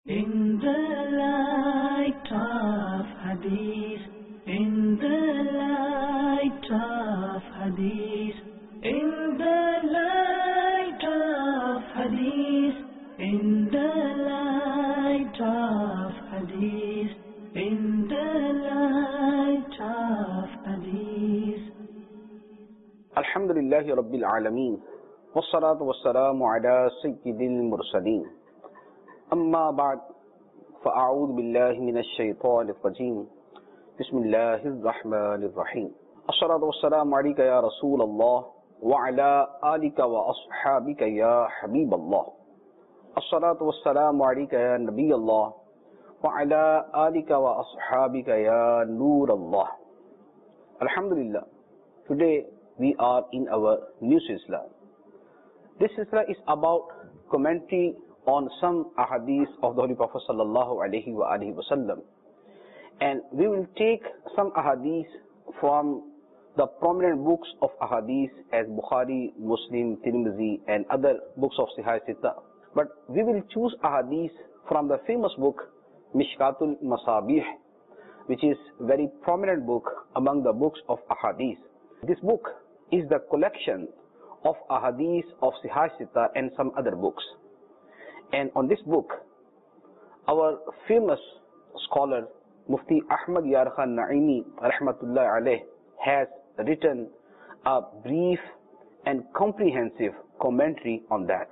In the light of Hadith, in the light of Hadith, in the light of Hadith, in the light of Hadith, in the light of Hadith. Alhamdulillahi Rabbil Alameen, wassalatu wassalamu ala sayyidil mursaleen. أما بعد فأعوذ بالله من الشيطان الرجيم بسم الله الرحمن الرحيم الصلاة والسلام عليك يا رسول الله وعلى آلك وأصحابك يا حبيب الله الصلاة والسلام عليك يا نبي الله وعلى آلك وأصحابك يا نور الله. Alhamdulillah, today we are in our new Silsila. This Silsila is about commentary on some ahadith of the Holy Prophet sallallahu alaihi wasallam, and we will take some ahadith from the prominent books of ahadith as Bukhari, Muslim, Tirmidhi and other books of Sahih Sitta. But we will choose ahadith from the famous book Mishkatul Masabih, which is very prominent book among the books of ahadith. This book is the collection of ahadith of Sahih Sitta and some other books. And on this book, our famous scholar, Mufti Ahmad Yar Khan Naimi, rahmatullah alayh, has written a brief and comprehensive commentary on that.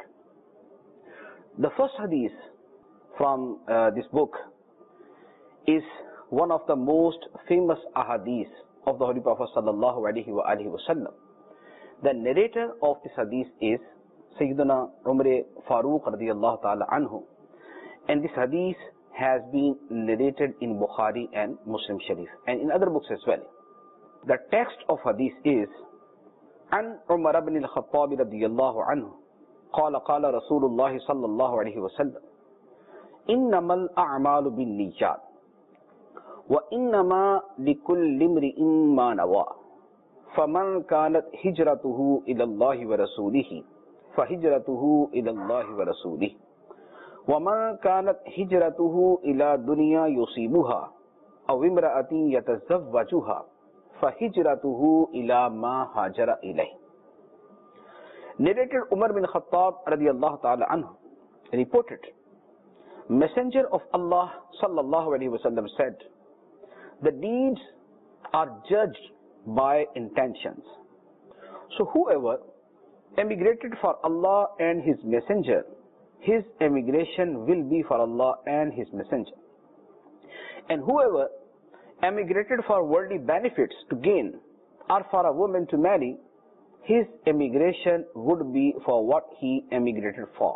The first hadith from this book is one of the most famous ahadith of the Holy Prophet sallallahu alaihi wasallam. The narrator of this hadith is Sayyidina Umar Farooq radiyallahu ta'ala anhu, and this hadith has been narrated in Bukhari and Muslim Sharif and in other books as well. The text of hadith is An Umar ibn al-Khattab radiyallahu anhu قال قال رسول الله صلى الله عليه وسلم إنما الأعمال بالنيات وإنما لكل امرئ ما نوى فمن كانت هجرته إلى الله ورسوله فهجرته إلى الله ورسوله ومن كانت هجرته إلى دنيا يصيبها أو امرأة يتزوجها فهجرته إلى ما هاجر إليه. Narrated Umar bin Khattab radiyallahu ta'ala anhu reported, Messenger of Allah sallallahu alaihi wasallam said, the deeds are judged by intentions. So whoever emigrated for Allah and His Messenger, his emigration will be for Allah and His Messenger. And whoever emigrated for worldly benefits to gain or for a woman to marry, his emigration would be for what he emigrated for.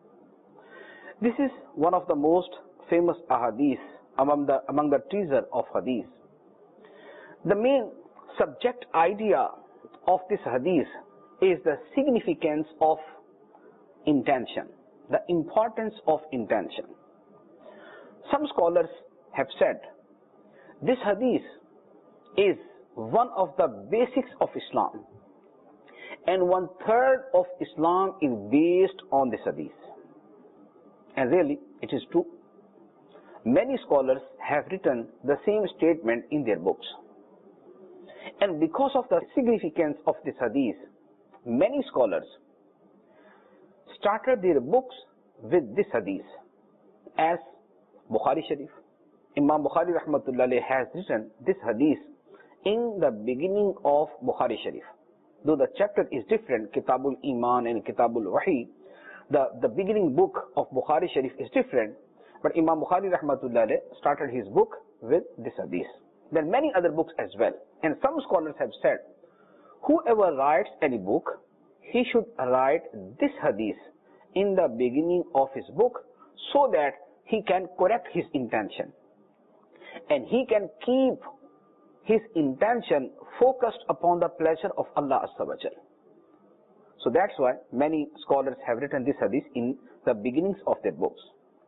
This is one of the most famous ahadith among the treasure of hadith. The main subject idea of this hadith is the significance of intention, the importance of intention. Some scholars have said this hadith is one of the basics of Islam, and 1/3 of Islam is based on this hadith. And really, it is true. Many scholars have written the same statement in their books. And because of the significance of this hadith, many scholars started their books with this hadith. As Bukhari Sharif, Imam Bukhari rahmatullah has written this hadith in the beginning of Bukhari Sharif. Though the chapter is different, Kitabul Iman and Kitabul Wahi, the beginning book of Bukhari Sharif is different, but Imam Bukhari rahmatullah started his book with this hadith. There are many other books as well. And some scholars have said, whoever writes any book, he should write this hadith in the beginning of his book so that he can correct his intention. And he can keep his intention focused upon the pleasure of Allah Azza wa Jal. So that's why many scholars have written this hadith in the beginnings of their books.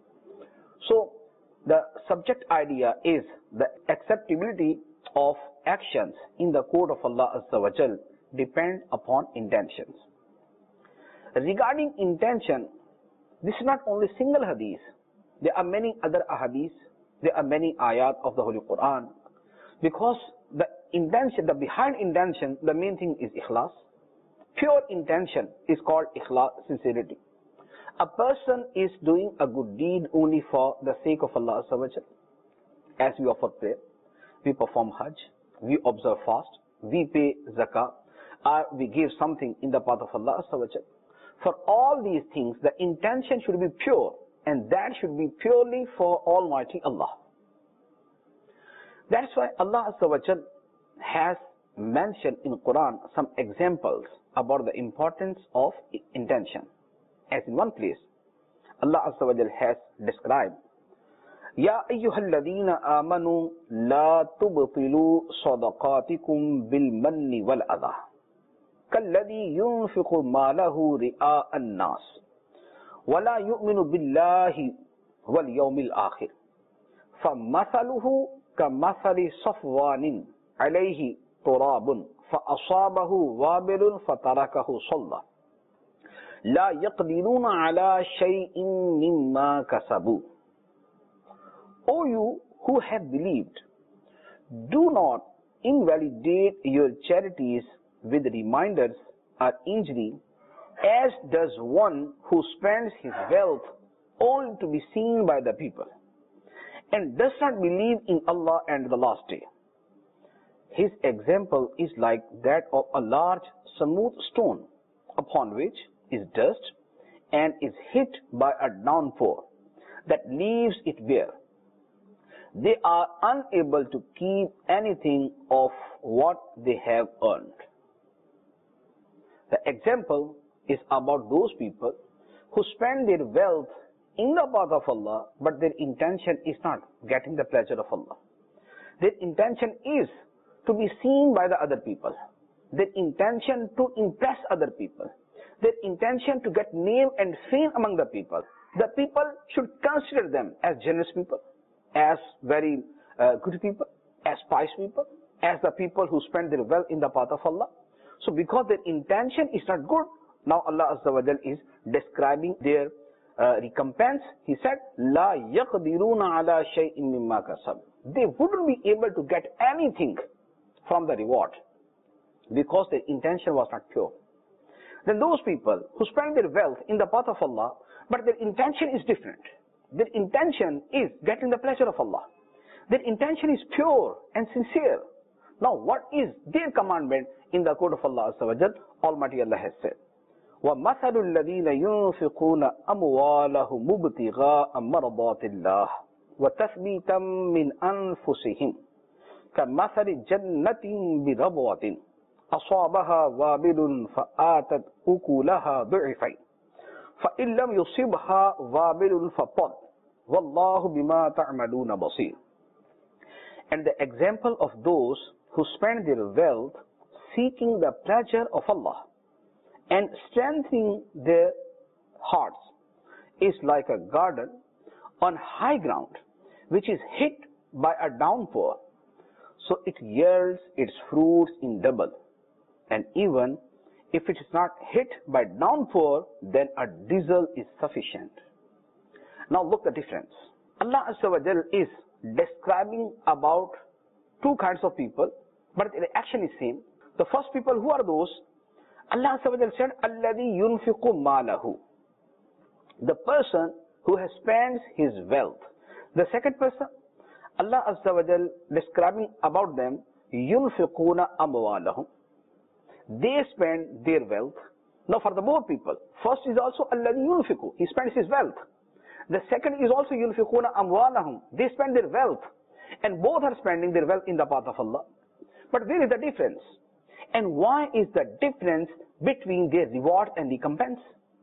So the subject idea is the acceptability of actions in the court of Allah Azza wa Jal depend upon intentions. Regarding intention, this is not only single hadith. There are many other ahadith, there are many ayat of the Holy Quran, because the intention, the behind intention, the main thing is ikhlas. Pure intention is called ikhlas, sincerity. A person is doing a good deed only for the sake of Allah Azza wa Jal. As we offer prayer, we perform hajj, we observe fast, we pay zakah, or we give something in the path of Allah Azza wa Jal. For all these things, the intention should be pure, and that should be purely for Almighty Allah. That's why Allah Azza wa Jal has mentioned in Quran some examples about the importance of intention. As in one place, Allah Azza wa Jal has described, Ya ayyuhalladhina amanu la tubtilu sadaqatikum bil manni wal adha kalladhi yunfiqu malahu ri'a an-nas wa la yu'minu billahi wal yawmil akhir famathaluhu kamathali safwanin alayhi turabun فأصابه وابل فتركه صلى لا يقدرون على شيء مما كسبوا. O you who have believed, do not invalidate your charities with reminders or injury, as does one who spends his wealth only to be seen by the people, and does not believe in Allah and the last day. His example is like that of a large smooth stone upon which is dust and is hit by a downpour that leaves it bare. They are unable to keep anything of what they have earned. The example is about those people who spend their wealth in the path of Allah, but their intention is not getting the pleasure of Allah. Their intention is to be seen by the other people. Their intention to impress other people. Their intention to get name and fame among the people. The people should consider them as generous people, as very good people, as pious people, as the people who spend their wealth in the path of Allah. So because their intention is not good, now Allah Azza wa Jal is describing their recompense. He said, La yaqdiruna ala shay'in mimma kasab. They wouldn't be able to get anything from the reward because their intention was not pure. Then those people who spend their wealth in the path of Allah, but their intention is different. Their intention is getting the pleasure of Allah. Their intention is pure and sincere. Now what is their commandment in the code of Allah Azza wa Jal? Almighty Allah has said, وَمَثَلُ الَّذِينَ يُنْفِقُونَ أَمْوَالَهُمْ مُبْتِغَاءَ مَرْضَاتِ اللَّهِ وَتَثْبِيتًا مِنْ أَنفُسِهِمْ كمثل جنة بربوة أصابها وابل فآتت أكلها ضعفين فإن لم يصبها وابل فطل والله بما تعملون بصير. And the example of those who spend their wealth seeking the pleasure of Allah and strengthening their hearts is like a garden on high ground which is hit by a downpour. So it yields its fruits in double. And even if it is not hit by downpour, then a drizzle is sufficient. Now look the difference. Allah Azza wa Jal is describing about two kinds of people, but the action is same. The first people, who are those? Allah Azza wa Jal said, Alladhi yunfiqu malahu. The person who has spent his wealth. The second person, Allah Azza wa Jal describing about them, yunfiquna amwalahum. They spend their wealth. Now for the both people, first is also alladhi yunfiqu. He spends his wealth. The second is also yunfiquna amwalahum. They spend their wealth. And both are spending their wealth in the path of Allah. But where is the difference? And why is the difference between their reward and recompense?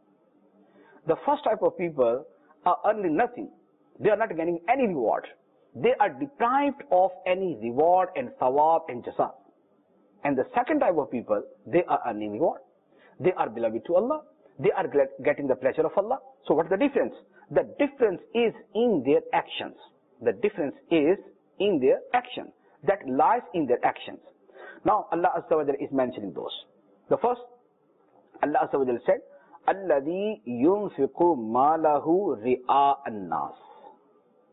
The first type of people are earning nothing. They are not getting any reward. They are deprived of any reward and thawab and jaza. And the second type of people, they are earning reward. They are beloved to Allah. They are getting the pleasure of Allah. So what is the difference? The difference is in their actions. The difference is in their action. That lies in their actions. Now Allah Azza wa Jal is mentioning those. The first, Allah Azza wa Jal said, Alladhi yunfiqu malahu ri'a an-nas.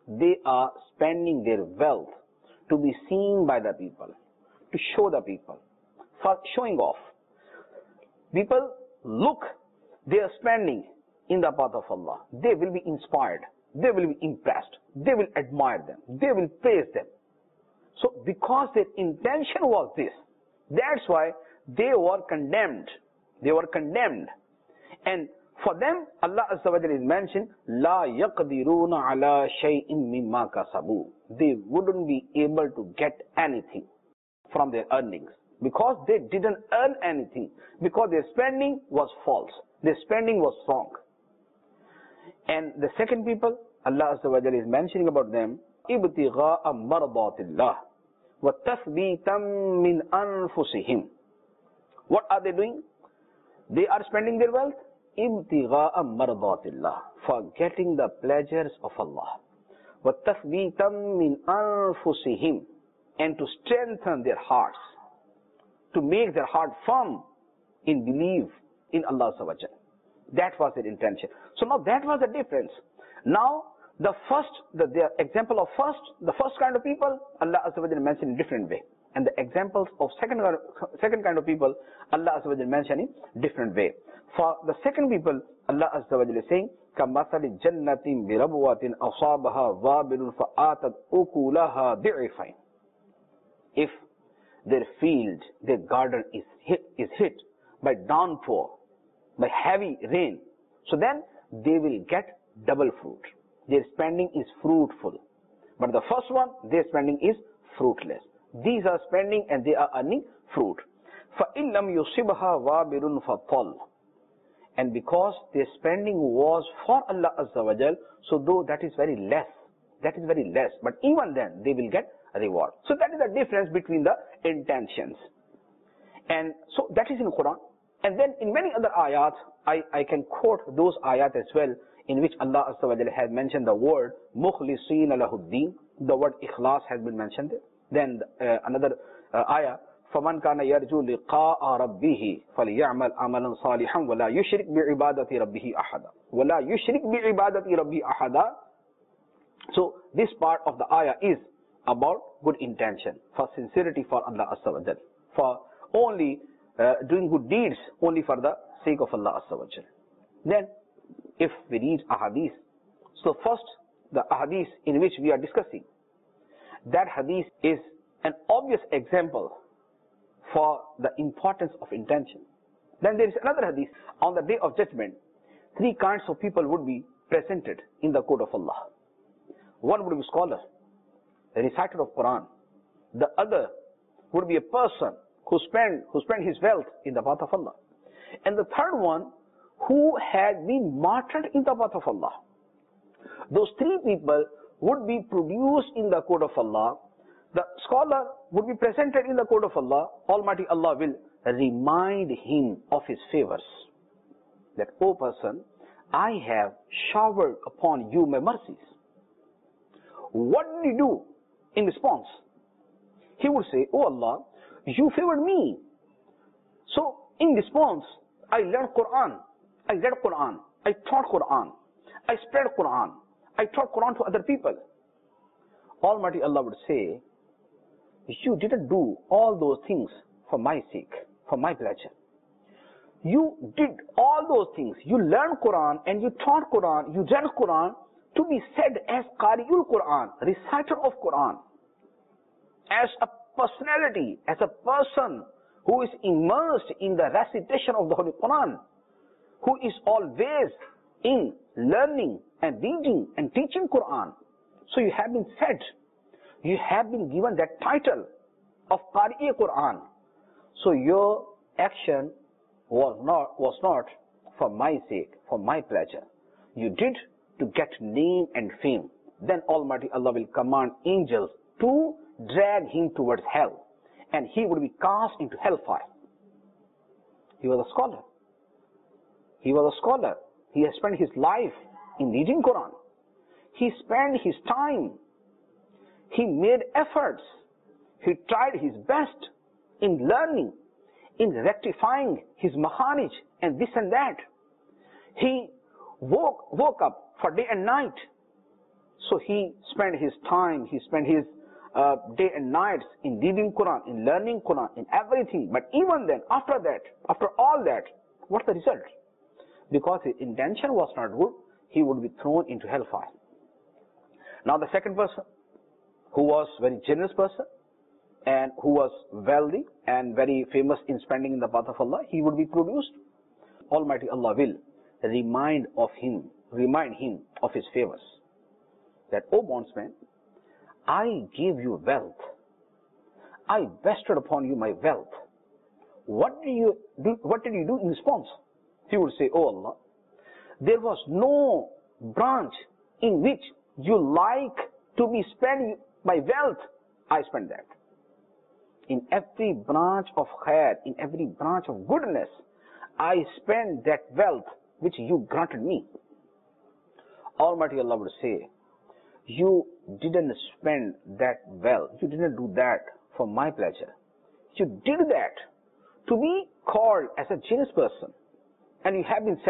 they are spending their wealth to be seen by the people, to show the people, for showing off. People look, they are spending in the path of Allah. They will be inspired. They will be impressed. They will admire them. They will praise them. So because their intention was this, that's why they were condemned. They were condemned. And for them, Allah Azza wa Jalla is mentioned, La yaqdiruna ala shay'in mimma kasabu. They wouldn't be able to get anything from their earnings, because they didn't earn anything, because their spending was false. Their spending was wrong. And the second people, Allah Azza wa Jalla is mentioning about them, ibtigha'a mardatillah wa tathbitan min anfusihim. What are they doing? They are spending their wealth ibtigha'a mardatillah, for getting the pleasures of Allah, wa tathbitan min anfusihim, and to strengthen their hearts, to make their heart firm in belief in Allah Azza wa Jalla. That was their intention. So now that was the difference. Now the example of the first kind of people, Allah Azza wa Jalla mentioned in a different way. And the examples of second kind of people, Allah Azza wa Jalla mentioned in different way. For the second people, Allah Azza wa Jalla is saying, كَمَثَلِ جَنَّةٍ بِرَبْوَةٍ أَصَابَهَا وَابِلٌ فَآتَتْ أُكُولَهَا ضِعْفَيْنِ. If their field, their garden is hit by downpour, by heavy rain, so then they will get double fruit. Their spending is fruitful. But the first one, their spending is fruitless. These are spending and they are earning fruit. فَإِن لَمْ يُصِبْهَا وَابِلٌ فَطَلٌّ. And because their spending was for Allah Azza wa Jal, so though that is very less, but even then they will get a reward. So that is the difference between the intentions. And so that is in Quran. And then in many other ayat, I can quote those ayat as well, in which Allah Azza wa Jalla has mentioned the word mukhlisina lahuddin. The word ikhlas has been mentioned there. Then another ayah, فَمَنْ كَانَ يَرْجُو لِقَاءَ رَبِّهِ فَلْيَعْمَلْ عَمَلًا صَالِحًا وَلَا يُشْرِكْ بِعِبَادَةِ رَبِّهِ أَحَدًا وَلَا يُشْرِكْ بِعِبَادَةِ رَبِّهِ أَحَدًا. So this part of the ayah is about good intention, for sincerity for Allah Azza wa Jalla, for only doing good deeds only for the sake of Allah Azza wa Jalla. Then if we read ahadith, so first the ahadith in which we are discussing, that hadith is an obvious example for the importance of intention. Then there is another hadith, on the day of judgment, three kinds of people would be presented in the court of Allah. One would be scholar, a reciter of Quran. The other would be a person who spent his wealth in the path of Allah. And the third one, who had been martyred in the path of Allah. Those three people would be produced in the court of Allah. The scholar would be presented in the court of Allah. Almighty Allah will remind him of his favors. That, O person, I have showered upon you my mercies. What did you do in response? He would say, O Allah, you favored me. So in response, I learned Quran. I read Quran. I taught Quran. I spread Quran. I taught Quran to other people. Almighty Allah would say, you didn't do all those things for my sake, for my pleasure. You did all those things. You learned Quran and you taught Quran, you read Quran to be said as Qari'ul Quran, reciter of Quran, as a personality, as a person who is immersed in the recitation of the Holy Quran, who is always in learning and reading and teaching Quran. So you have been said, you have been given that title of Qari'i Quran. So your action was not for my sake, for my pleasure. You did to get name and fame. Then Almighty Allah will command angels to drag him towards hell, and he would be cast into hellfire. He was a scholar. He was a scholar. He has spent his life in reading Quran. He spent his time. He made efforts. He tried his best in learning, in rectifying his makharij and this and that. He woke up for day and night So he spent his time, he spent his day and nights in reading Quran, in learning Quran, in everything. But even then, after that, after all that, what's the result? Because his intention was not good, he would be thrown into hellfire. Now the second person, who was very generous person, and who was wealthy and very famous in spending in the path of Allah, he would be produced. Almighty Allah will remind him of his favors. That, O bondsman, I gave you wealth. I bestowed upon you my wealth. What did you do in response? He would say, O Allah, there was no branch in which you like to be spent my wealth. I spent that. In every branch of khair, in every branch of goodness, I spent that wealth which you granted me. Almighty Allah would say, you didn't spend that wealth, you didn't do that for my pleasure. You did that to be called as a generous person. And you have been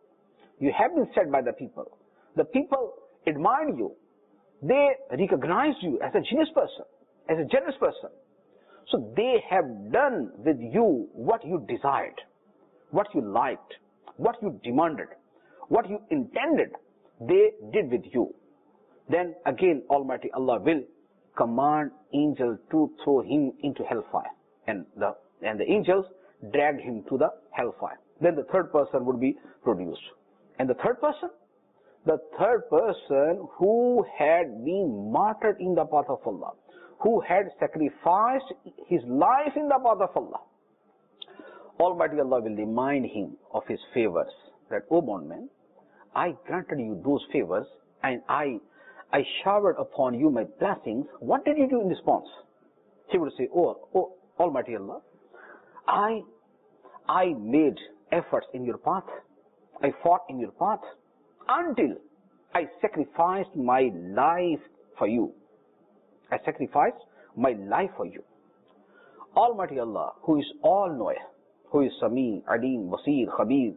said by the people. The people admired you. They recognized you as a generous person. So they have done with you what you desired, what you liked, what you demanded, what you intended, they did with you. Then again Almighty Allah will command angels to throw him into hellfire. And the angels dragged him to the hellfire. Then the third person would be produced. And the third person? The third person who had been martyred in the path of Allah, who had sacrificed his life in the path of Allah. Almighty Allah will remind him of his favors. That, O bondman, I granted you those favors and I showered upon you my blessings. What did you do in response? He would say, Oh Almighty Allah, I made efforts in your path. I fought in your path until I sacrificed my life for you. I sacrificed my life for you. Almighty Allah, who is all-knower, who is Sami, Alim, Basir, Khabir,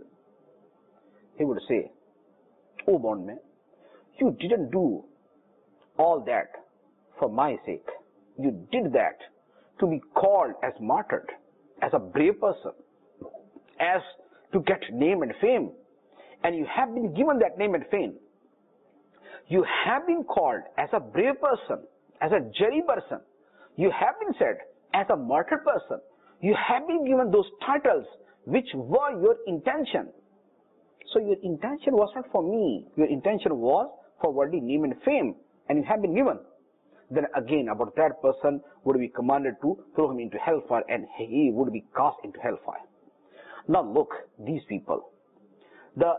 he would say, O bondman, you didn't do all that for my sake. You did that to be called as martyred, as a brave person, as to get name and fame. And you have been given that name and fame. You have been called as a brave person, as a jari person. You have been said as a martyred person. You have been given those titles which were your intention. So your intention was not for me. Your intention was for worldly name and fame. And you have been given. Then again about that person would be commanded to throw him into hellfire and he would be cast into hellfire. Now look, these people, the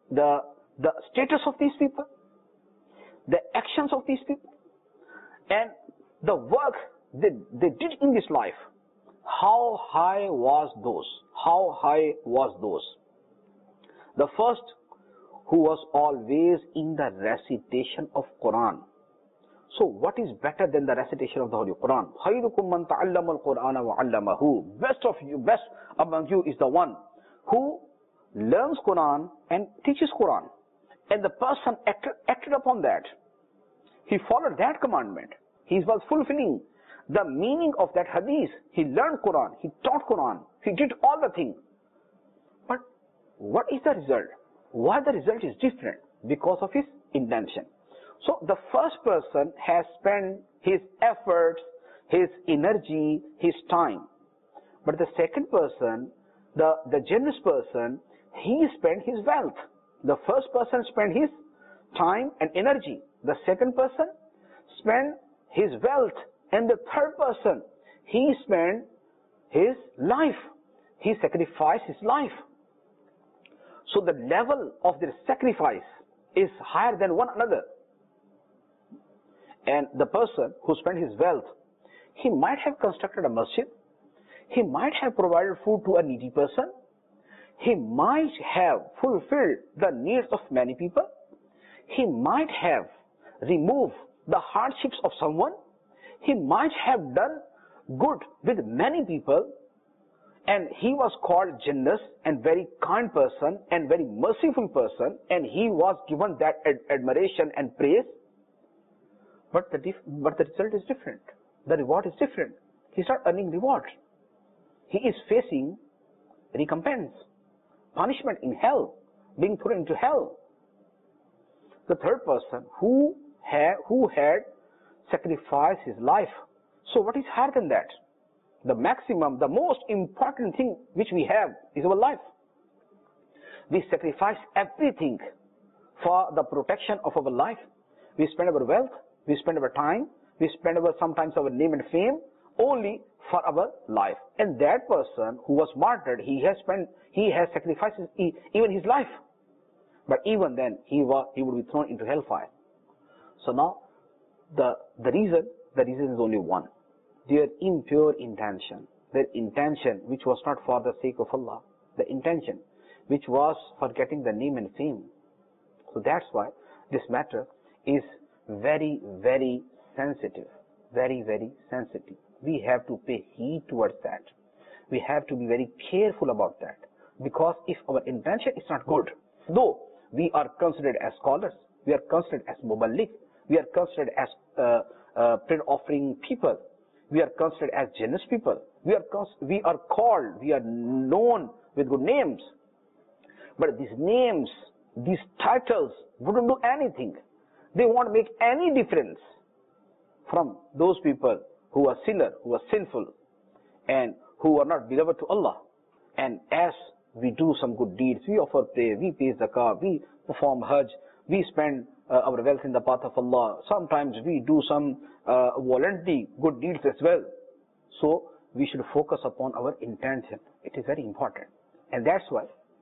status of these people, the actions of these people, and the work they did in this life, how high was those? How high was those? The first, who was always in the recitation of Quran. So what is better than the recitation of the Holy Quran? خَيْرُكُمْ مَنْ تَعَلَّمَ الْقُرْآنَ وَعَلَّمَهُ. Best of you, best among you is the one who learns Quran and teaches Quran. And the person acted upon that. He followed that commandment. He was fulfilling the meaning of that hadith. He learned Quran. He taught Quran. He did all the things. But what is the result? Why the result is different? Because of his intention. So the first person has spent his efforts, his energy, his time. But the second person, the generous person, he spent his wealth. The first person spent his time and energy. The second person spent his wealth. And the third person, he spent his life. He sacrificed his life. So the level of their sacrifice is higher than one another. And the person who spent his wealth, he might have constructed a masjid. He might have provided food to a needy person. He might have fulfilled the needs of many people. He might have removed the hardships of someone. He might have done good with many people. And he was called generous and very kind person and very merciful person. And he was given that admiration and praise. but the result is different. The reward is different. He's not earning reward. He is facing recompense, punishment in hell, being thrown into hell. The third person who had sacrificed his life. So what is higher than that? The maximum, the most important thing which we have is our life. We sacrifice everything for the protection of our life. We spend our wealth, we spend our time, we spend sometimes our name and fame only for our life. And that person who was martyred, he has sacrificed even his life. But even then, he would be thrown into hellfire. So now, the reason is only one. Their impure intention, their intention which was not for the sake of Allah, the intention which was for getting the name and fame. So that's why this matter is very, very sensitive. Very, very sensitive. We have to pay heed towards that. We have to be very careful about that. Because if our intention is not good, though we are considered as scholars, we are considered as muballigh, we are considered as prayer offering people, we are considered as generous people, we are called, we are known with good names. But these names, these titles wouldn't do anything. They won't make any difference from those people who are sinners, who are sinful, and who are not beloved to Allah. And as we do some good deeds, we offer prayer, we pay zakah, we perform hajj, we spend our wealth in the path of Allah. Sometimes we do some voluntary good deeds as well. So we should focus upon our intention. It is very important. And that's why,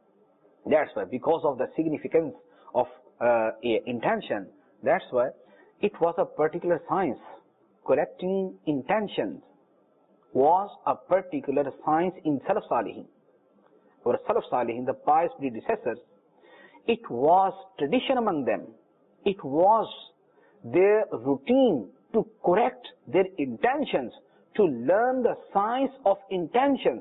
because of the significance of intention, that's why it was a particular science. Correcting intentions was a particular science in Salaf Salihin. Or Salaf Salihin, the pious predecessors, it was tradition among them. It was their routine to correct their intentions, to learn the science of intentions.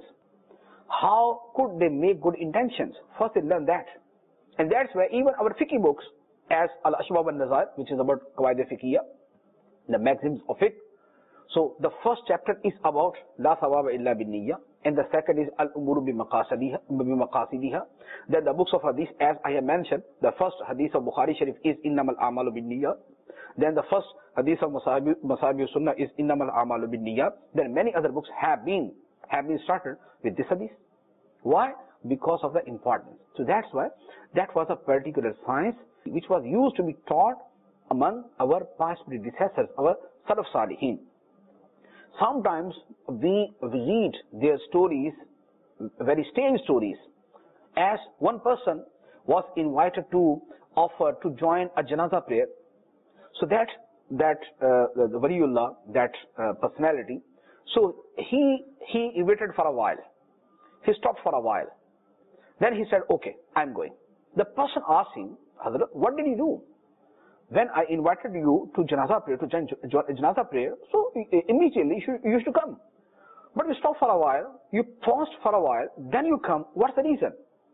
How could they make good intentions? First they learn that. And that's why even our fiqh books, as Al-Ashbab al-Nazair, which is about Qawaid al-Fiqhiyya, the maxims of it. So the first chapter is about La Thawaba illa bin Niyya, and the second is Al-Umuru bi Maqasidiha. Then the books of hadith, as I have mentioned, the first hadith of Bukhari Sharif is Innamal A'malu bin Niyya. Then the first hadith of Masabih Sunnah is Innamal A'malu bin Niyya. Then many other books have been started with this hadith. Why? Because of the importance. So that's why that was a particular science which was used to be taught among our past predecessors, our Salaf Salihin. Sometimes we read their stories, very strange stories, as one person was invited to offer to join a janazah prayer. So the waliullah, that personality, so he waited for a while. He stopped for a while. Then he said, okay, I'm going. The person asked him, Hazrat, what did you do? When I invited you to janazah prayer, to join janazah prayer, so immediately you used to come. But you stopped for a while, you paused for a while, then you come. What's the reason?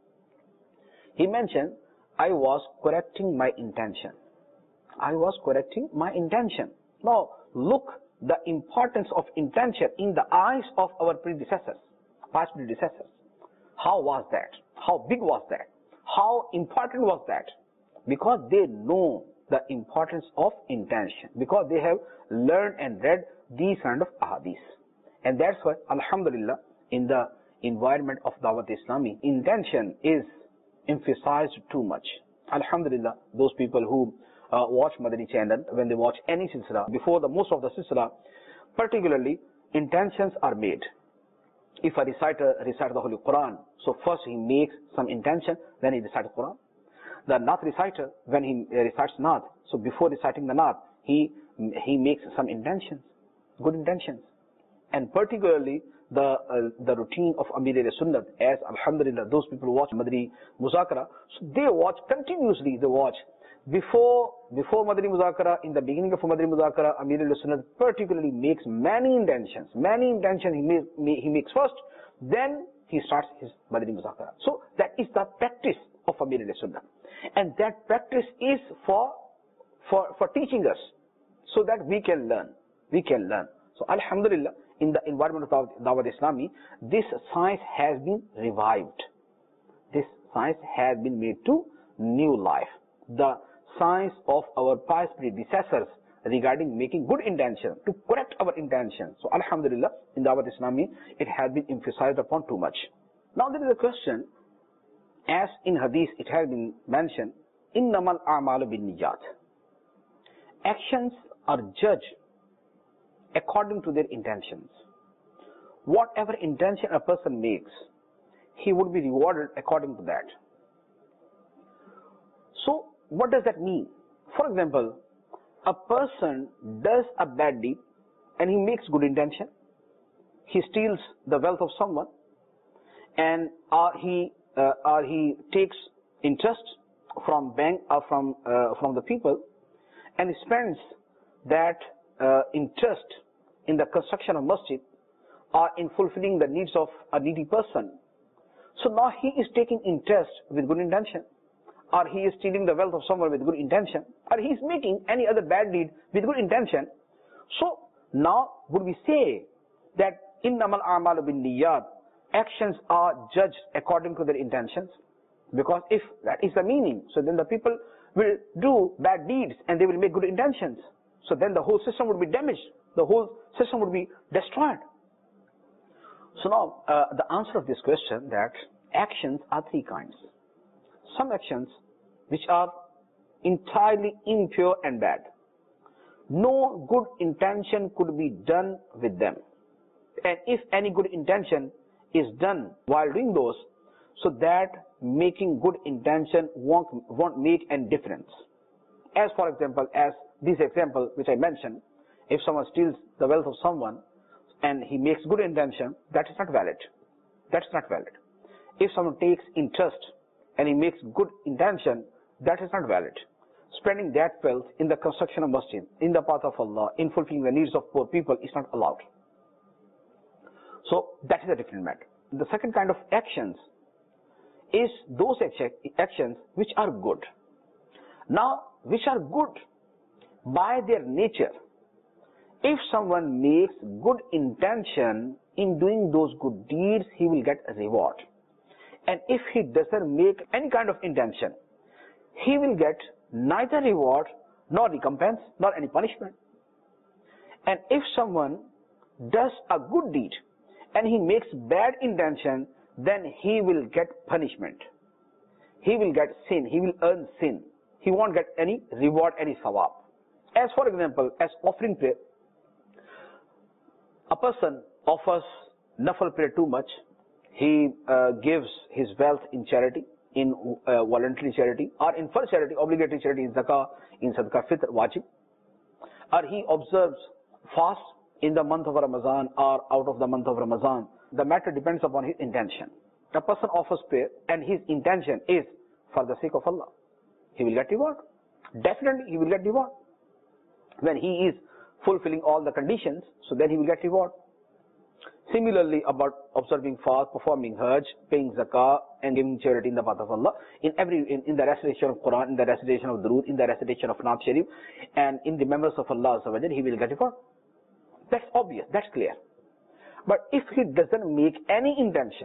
He mentioned, I was correcting my intention. I was correcting my intention. Now, look the importance of intention in the eyes of our predecessors, past predecessors. How was that? How big was that? How important was that? Because they know the importance of intention, because they have learned and read these kind of ahadith. And that's why, alhamdulillah, in the environment of Dawat Islami, intention is emphasized too much. Alhamdulillah, those people who watch Madani channel, when they watch any silsila, before the most of the silsila, particularly, intentions are made. If a reciter recites the Holy Quran, so first he makes some intention, then he recites the Quran. The Naat reciter, when he recites Naat, so before reciting the Naat, he makes some intentions, good intentions. And particularly the routine of Amir al-Sunnat, as alhamdulillah, those people who watch Madani Muzakara, so they watch continuously, they watch. Before Madani Muzakara, in the beginning of Madani Muzakara, Amir al-Sunnat particularly makes many intentions. He makes first, then he starts his Madani Muzakara. So that is the practice of Amir al-Sunnat. And that practice is for teaching us. so that we can learn. We can learn. So Alhamdulillah, in the environment of Dawat Islami, this science has been revived. This science has been made to new life. The science of our pious predecessors regarding making good intention, to correct our intention. So Alhamdulillah, in Dawat Islami, it has been emphasized upon too much. Now there is a question, as in Hadith it has been mentioned, innamal a'malu bin niyat. Actions are judged according to their intentions. Whatever intention a person makes, he would be rewarded according to that. So what does that mean? For example, a person does a bad deed and he makes good intention. He steals the wealth of someone, and he takes interest from bank or from the people, and he spends that interest in the construction of masjid or in fulfilling the needs of a needy person. So now he is taking interest with good intention, or he is stealing the wealth of someone with good intention, or he is making any other bad deed with good intention. So now would we say that innamal a'malu bin niyat, actions are judged according to their intentions? Because if that is the meaning, so then the people will do bad deeds and they will make good intentions. So then the whole system would be damaged. The whole system would be destroyed. So now the answer of this question, that actions are three kinds. Some actions which are entirely impure and bad. No good intention could be done with them. And if any good intention is done while doing those, so that making good intention won't make any difference. As for example, as this example which I mentioned, if someone steals the wealth of someone and he makes good intention, that is not valid. That's not valid. If someone takes interest and he makes good intention, that is not valid. Spending that wealth in the construction of masjid, in the path of Allah, in fulfilling the needs of poor people is not allowed. So that is a different matter. The second kind of actions is those actions which are good. Now, which are good by their nature. If someone makes good intention in doing those good deeds, he will get a reward. And if he doesn't make any kind of intention, he will get neither reward nor recompense nor any punishment. And if someone does a good deed and he makes bad intention, then he will get punishment. He will get sin. He will earn sin. He won't get any reward, any sawab. As for example, as offering prayer, a person offers nafal prayer too much. He gives his wealth in charity, in voluntary charity, or in first charity, obligatory charity, in zakah, in sadaqah fitr, wajib. Or he observes fast in the month of Ramadan or out of the month of Ramadan. The matter depends upon his intention. A person offers prayer and his intention is for the sake of Allah. He will get reward. Definitely he will get reward. When he is fulfilling all the conditions, so then he will get reward. Similarly, about observing fast, performing Hajj, paying zakah, and giving charity in the path of Allah, in the recitation of Quran, in the recitation of Durood, in the recitation of Naat Sharif, and in the remembrance of Allah, he will get reward. That's obvious, that's clear. But if he doesn't make any intention,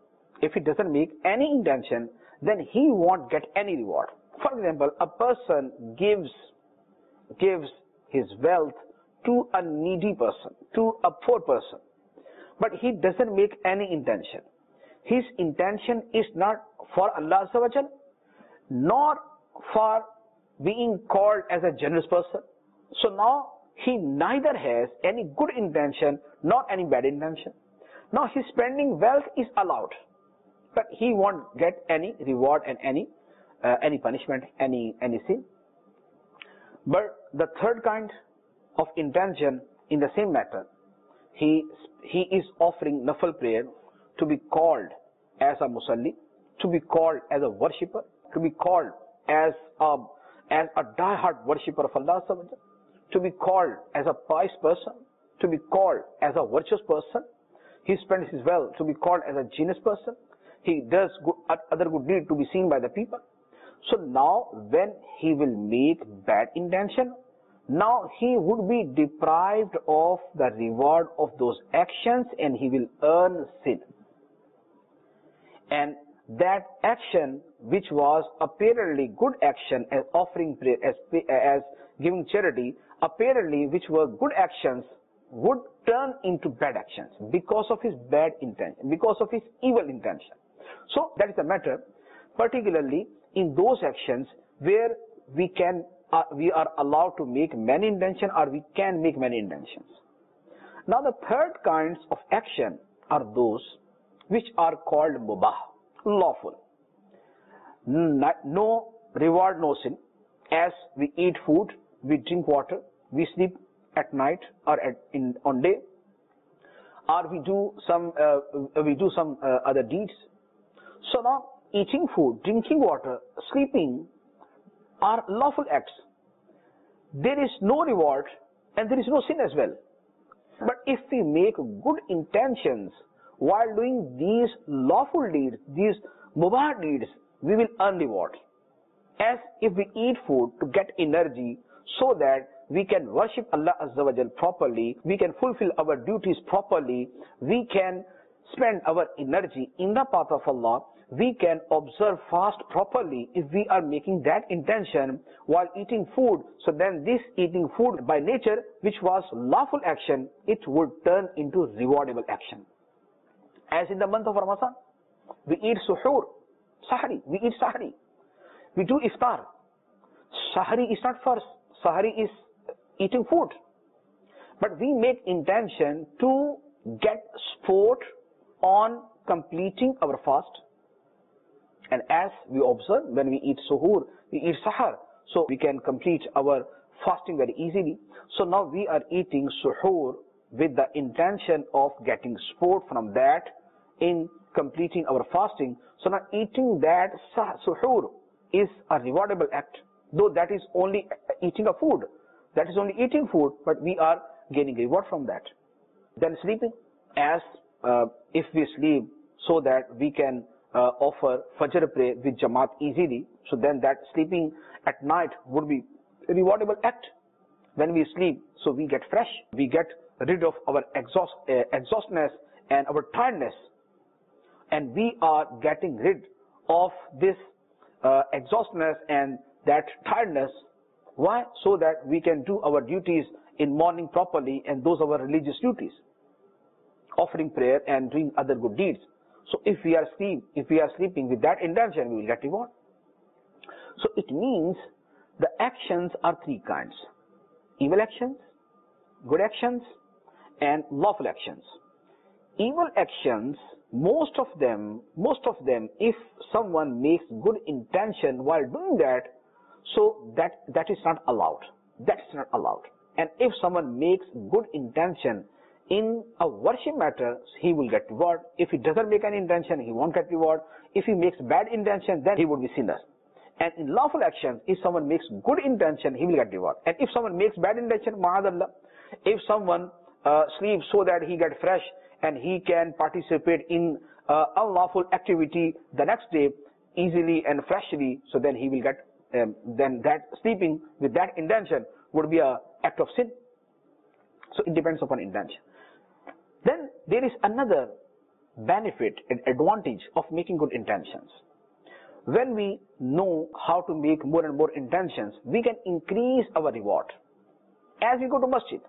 then he won't get any reward. For example, a person gives his wealth to a needy person, to a poor person, but he doesn't make any intention. His intention is not for Allah nor for being called as a generous person. So now he neither has any good intention nor any bad intention. Now his spending wealth is allowed, but he won't get any reward and any punishment, any sin. But the third kind of intention in the same matter, he is offering nafal prayer to be called as a musalli, to be called as a worshipper, to be called as a die-hard worshipper of Allah, to be called as a pious person, to be called as a virtuous person. He spends his wealth to be called as a genius person. He does other good deeds to be seen by the people. So now when he will make bad intention, now he would be deprived of the reward of those actions and he will earn sin. And that action, which was apparently good action as offering prayer, as giving charity, apparently which were good actions, would turn into bad actions because of his bad intention, because of his evil intention. So that is the matter, particularly in those actions where we are allowed to make many intentions, or we can make many intentions. Now the third kinds of action are those which are called mubah, lawful. No reward, no sin. As we eat food, we drink water, we sleep at night or on day, or we do some other deeds. So now eating food, drinking water, sleeping are lawful acts. There is no reward and there is no sin as well. But if we make good intentions while doing these lawful deeds, these mubah deeds, we will earn reward. As if we eat food to get energy so that we can worship Allah Azza wa Jal properly, we can fulfill our duties properly, we can spend our energy in the path of Allah, we can observe fast properly if we are making that intention while eating food. So then this eating food by nature, which was lawful action, it would turn into rewardable action. As in the month of Ramadan, we eat suhoor, sahri, we eat sahri. We do iftar. Sahri is not first. Sahri is eating food. But we make intention to get sport on completing our fast. And as we observe, when we eat suhoor, we eat sahar. So we can complete our fasting very easily. So now we are eating suhoor with the intention of getting sport from that in completing our fasting. So now eating that suhoor is a rewardable act, though that is only eating a food. That is only eating food, but we are gaining reward from that. Then sleeping, as if we sleep so that we can offer Fajr prayer with Jamaat easily, so then that sleeping at night would be a rewardable act. When we sleep, so we get fresh, we get rid of our exhaustness and our tiredness, and we are getting rid of this exhaustness and that tiredness. Why? So that we can do our duties in morning properly, and those are our religious duties, offering prayer and doing other good deeds. So if we are sleeping with that intention, we will get reward. So it means the actions are three kinds: evil actions, good actions, and lawful actions. Evil actions, most of them, if someone makes good intention while doing that, so that is not allowed. That is not allowed. And if someone makes good intention in a worship matter, he will get reward. If he doesn't make any intention, he won't get reward. If he makes bad intention, then he would be sinner. And in lawful actions, if someone makes good intention, he will get reward. And if someone makes bad intention, ma'adallah, if someone sleeps so that he gets fresh and he can participate in unlawful activity the next day easily and freshly, so then he will get, then that sleeping with that intention would be an act of sin. So it depends upon intention. Then there is another benefit and advantage of making good intentions. When we know how to make more and more intentions, we can increase our reward. As we go to masjid,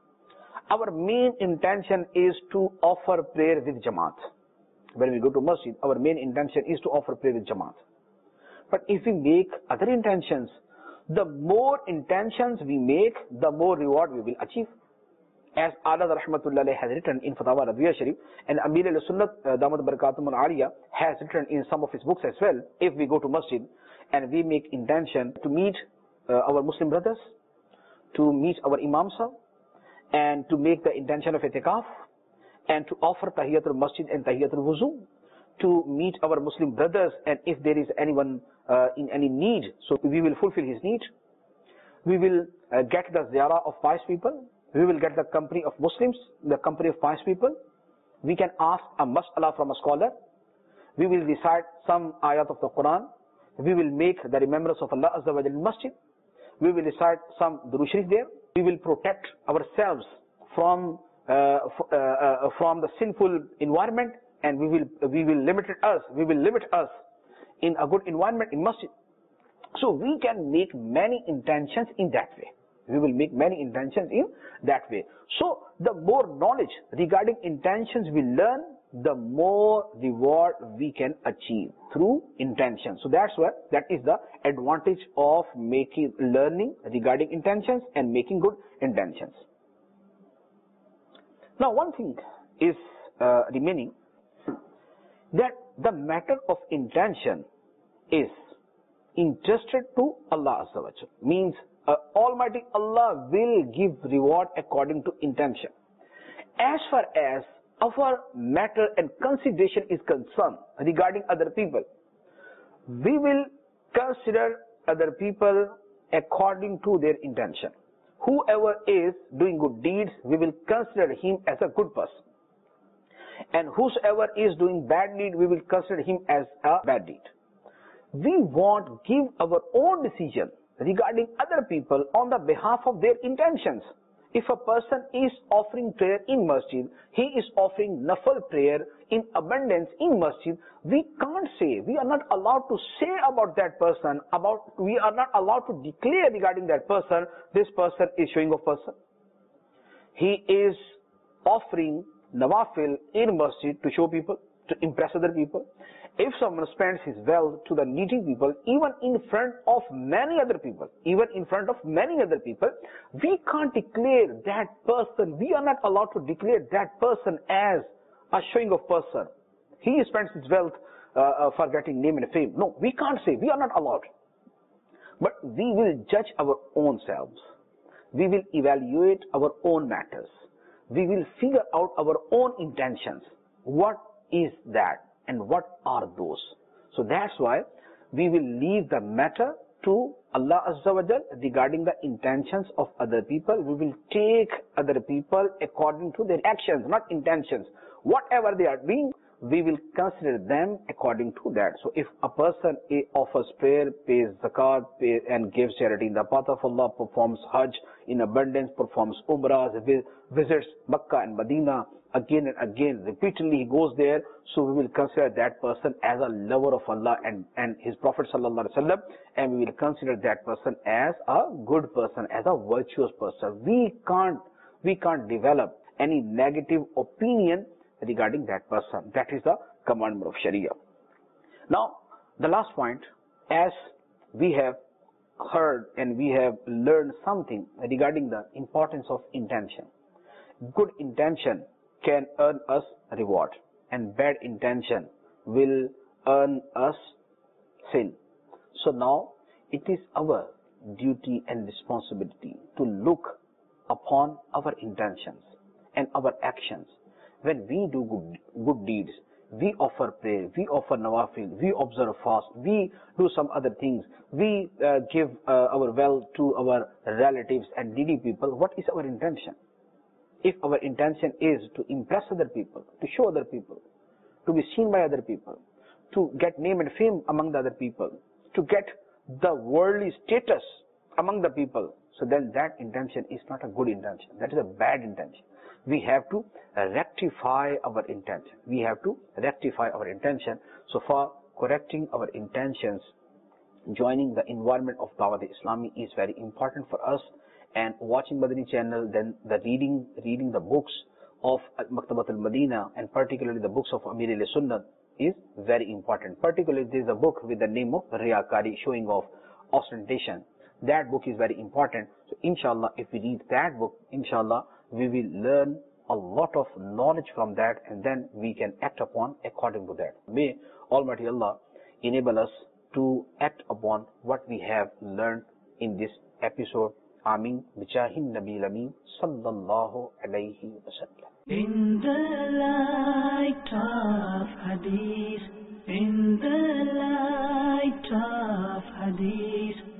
our main intention is to offer prayer with Jamaat. When we go to masjid, our main intention is to offer prayer with Jamaat. But if we make other intentions, the more intentions we make, the more reward we will achieve. As Ala Rahmatullah has written in Fatawa Radiyya Sharif, and Amir al-Sunnat Damat Barakatum al-Aliyah has written in some of his books as well, if we go to masjid and we make intention to meet our Muslim brothers, to meet our Imam Sahib, and to make the intention of itikaf, and to offer Tahiyatul Masjid and Tahiyatul Wuzu, to meet our Muslim brothers, and if there is anyone in any need, so we will fulfill his need. We will get the ziyarah of pious people. We will get the company of Muslims, the company of pious people. We can ask a mas'ala from a scholar. We will recite some ayat of the Quran. We will make the remembrance of Allah Azza wa Jalla in masjid. we will recite some Durood Sharif there. We will protect ourselves from the sinful environment, and we will limit us in a good environment in masjid. So we can make many intentions in that way. We will make many intentions in that way. So the more knowledge regarding intentions we learn, the more reward we can achieve through intention. So that is the advantage of learning regarding intentions and making good intentions. Now one thing is remaining, that the matter of intention is entrusted to Allah Azza wa Jal. Means Almighty Allah will give reward according to intention. As far as our matter and consideration is concerned regarding other people, we will consider other people according to their intention. Whoever is doing good deeds, we will consider him as a good person. And whosoever is doing bad deed, we will consider him as a bad deed. We won't give our own decision regarding other people on the behalf of their intentions. If a person is offering prayer in masjid, he is offering nafal prayer in abundance in masjid, we can't say, we are not allowed to say about that person, we are not allowed to declare regarding that person, this person is showing off person. He is offering nawafil in masjid to show people, to impress other people. If someone spends his wealth to the needy people, even in front of many other people, we can't declare that person, we are not allowed to declare that person as a showing of person. He spends his wealth for getting name and fame. No, we can't say, we are not allowed. But we will judge our own selves. We will evaluate our own matters. We will figure out our own intentions. What is that? And what are those? So that's why we will leave the matter to Allah Azza wa Jal regarding the intentions of other people. We will take other people according to their actions, not intentions. Whatever they are doing, we will consider them according to that. So if a person offers prayer, pays zakat, and gives charity in the path of Allah, performs Hajj in abundance, performs Umrahs, visits Makkah and Medina, again and again, repeatedly he goes there, so we will consider that person as a lover of Allah and His Prophet Sallallahu Alaihi Wasallam, and we will consider that person as a good person, as a virtuous person. We can't develop any negative opinion regarding that person. That is the commandment of Sharia. Now, the last point, as we have heard and we have learned something regarding the importance of intention. Good intention can earn us reward, and bad intention will earn us sin. So now it is our duty and responsibility to look upon our intentions and our actions. When we do good deeds, we offer prayer, we offer nawafil, we observe fast, we do some other things, we give our wealth to our relatives and needy people. What is our intention? If our intention is to impress other people, to show other people, to be seen by other people, to get name and fame among the other people, to get the worldly status among the people, so then that intention is not a good intention. That is a bad intention. We have to rectify our intention. So for correcting our intentions, joining the environment of Dawat Islami is very important for us. And watching Madani channel, then the reading the books of Maktabat al-Madina, and particularly the books of Amir al-Sunnah, is very important. Particularly there is a book with the name of Riyakari, showing off, ostentation. That book is very important. So inshallah, if we read that book, inshallah, we will learn a lot of knowledge from that, and then we can act upon according to that. May Almighty Allah enable us to act upon what we have learned in this episode. Ameen. Bijahin Nabi Lameen Sallallahu Alaihi Wasallam. In the light of Hadith, in the light of Hadith.